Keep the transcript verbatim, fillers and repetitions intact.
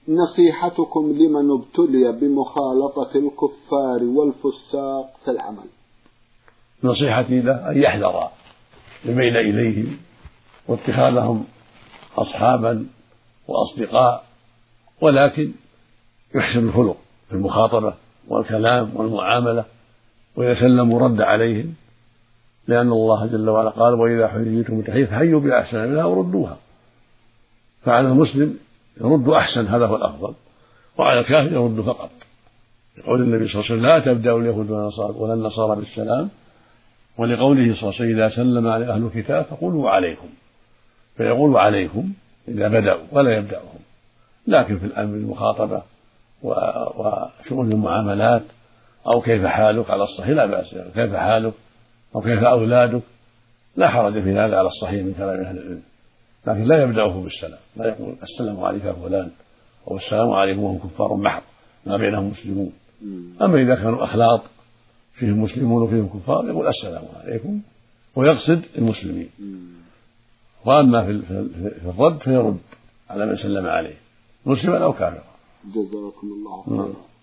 نصيحتكم لمن ابتلي بمخالطة الكفار والفساق في العمل. نصيحتي له أن يحذر الميل إليهم واتخاذهم أصحابا وأصدقاء، ولكن يحسن الخلق في المخاطبة والكلام والمعاملة، وإذا سلموا رد عليهم، لأن الله جل وعلا قال: وإذا حييتم بتحية فحيوا بأحسن منها وردوها. فعلى المسلم يرد أحسن، هذا هو الأفضل، وعلى الكافر يرد فقط، يقول النبي صلى الله عليه وسلم: لا تبدأوا اليهود ولا النصارى بالسلام، ولقوله صلى الله عليه وسلم: إذا سلم على أهل الكتاب فقولوا عليكم، فيقول عليكم إذا بدأوا ولا يبدأهم. لكن في الأمر المخاطبة وشؤون المعاملات أو كيف حالك على الصحيح لا بأس، كيف حالك أو كيف أولادك لا حرج في هذا على الصحيح من كلام أهل العلم، لكن لا يبدأه بالسلام، لا يقول السلام عليك يا فلان أو السلام عليكم وهم كفار محض ما بينهم مسلمون. أما إذا كانوا أخلاط فيهم مسلمون وفيهم كفار يقول السلام عليكم ويقصد المسلمين. وأما في الرد فيرد على من سلم عليه مسلما أو كافرا. جزاكم الله خيرا.